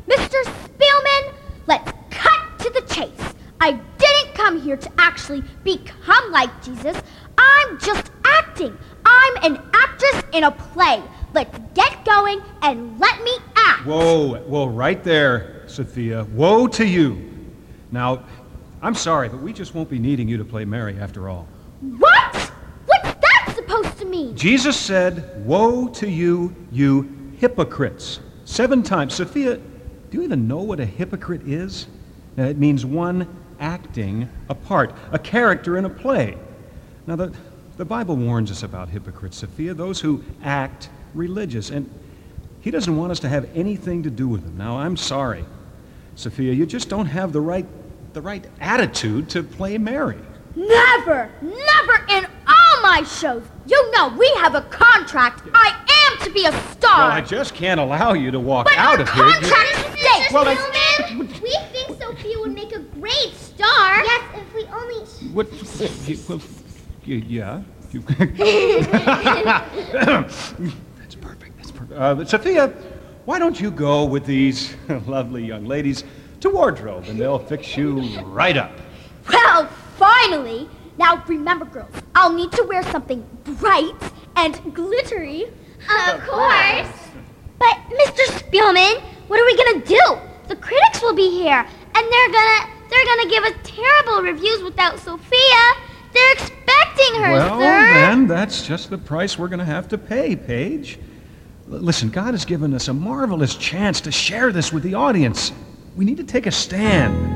Mr. Spielman, let's cut to the chase. I didn't come here to actually become like Jesus. I'm just acting. I'm an actress in a play. Let's get going and let me act. Whoa, right there, Sophia. Woe to you. Now, I'm sorry, but we just won't be needing you to play Mary after all. What? What's that supposed to mean? Jesus said, woe to you, you hypocrites. 7 times. Sophia, do you even know what a hypocrite is? It means one acting a part, a character in a play. Now, the Bible warns us about hypocrites, Sophia, those who act religious, and he doesn't want us to have anything to do with them. Now, I'm sorry, Sophia, you just don't have the right attitude to play Mary. Never in all my shows. You know we have a contract. I am to be a star. Well, I just can't allow you to walk but out our of here. Contract states. Well, we think Sophia would make a great star. Yes, if we only... What? Well, yeah. That's perfect. That's perfect. Sophia, why don't you go with these lovely young ladies to wardrobe, and they'll fix you right up. Well, finally. Now remember, girls, I'll need to wear something bright and glittery. Of course. But Mr. Spielman, what are we gonna do? The critics will be here, and they're gonna give us terrible reviews without Sophia. They're expecting her, Well, sir. then, that's just the price we're gonna have to pay, Paige. Listen, God has given us a marvelous chance to share this with the audience. We need to take a stand.